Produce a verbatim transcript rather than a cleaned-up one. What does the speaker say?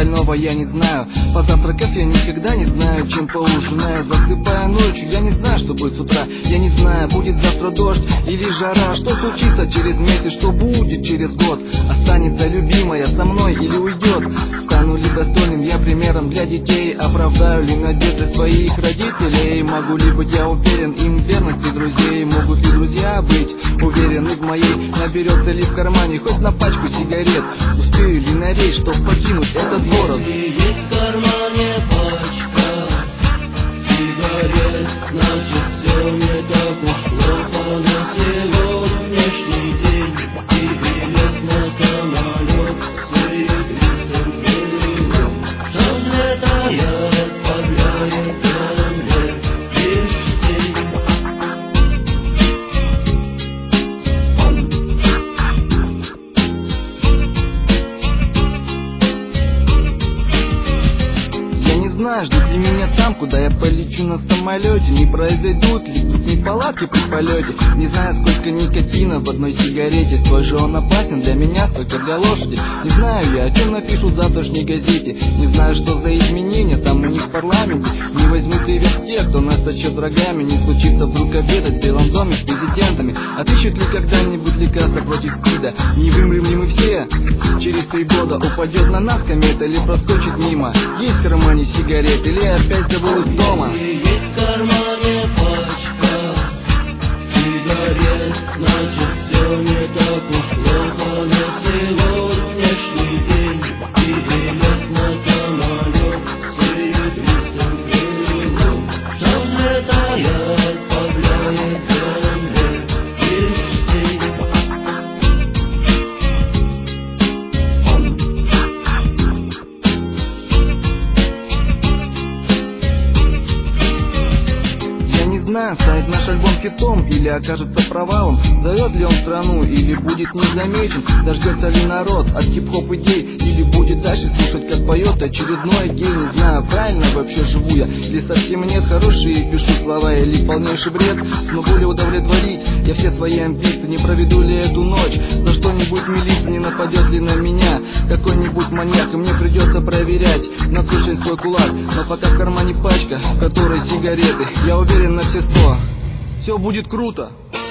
остального я не знаю. Позавтракав я никогда не знаю, чем поужинаю. Засыпая ночью, я не знаю, что будет с утра. Я не знаю, будет завтра дождь или жара. Что случится через месяц, что будет через год. Останется любимая со мной или уйдет. Стану ли достойным я примером для детей? Оправдаю ли надежды своих родителей? Могу ли быть я уверен им в верности друзей? Могут ли друзья быть уверены в моей? Наберется ли в кармане хоть на пачку сигарет? Успею ли на рейс, чтоб покинуть этот город? Если есть в кармане пачка сигарет, значит все не так уж плохо на сегодняшний день. И билет на самолет стоит триста рублей. Что взлетая расслабляет земле кистей. Знаю, ждут ли меня там, куда я полечу на самолете? Не произойдут ли тут неполадки при полете? Не знаю, сколько никотина в одной сигарете. Сколь же он опасен для меня, сколько для лошади. Не знаю я, о чем напишут в завтрашней газете. Не знаю, что за изменения там у них в парламенте. Не возьмут ли вес те, кто нас сочет врагами. Не случится вдруг обедать в Белом доме с президентами. Отыщут ли когда-нибудь лекарства против СПИДа? Не вымрем ли мы все через три года? Упадет на нас комета или проскочит мимо? Есть в кармане сигарет или опять забыл их дома? Есть в кармане пачка сигарет, значит все не так уж плохо на сегодняшний день. И билет на самолет стоит триста рублей. Что взлетая расслабляет земле кистей. Знаю, станет наш альбом хитом или окажется провалом. Зовет ли он страну или будет незамечен? Заждется ли народ от хип-хоп идей или будет дальше слушать, как поет очередной гей? Не знаю, правильно вообще живу я или совсем нет. Хорошие пишу слова или полнейший бред. Смогу ли удовлетворить я все свои амбиции? Не проведу ли эту ночь? За что-нибудь милиция не нападет ли на меня какой-нибудь маньяк? И мне придется проверять на прочность свой кулак. Но пока в кармане пачка, в которой сигареты, я уверен на все сто, все будет круто.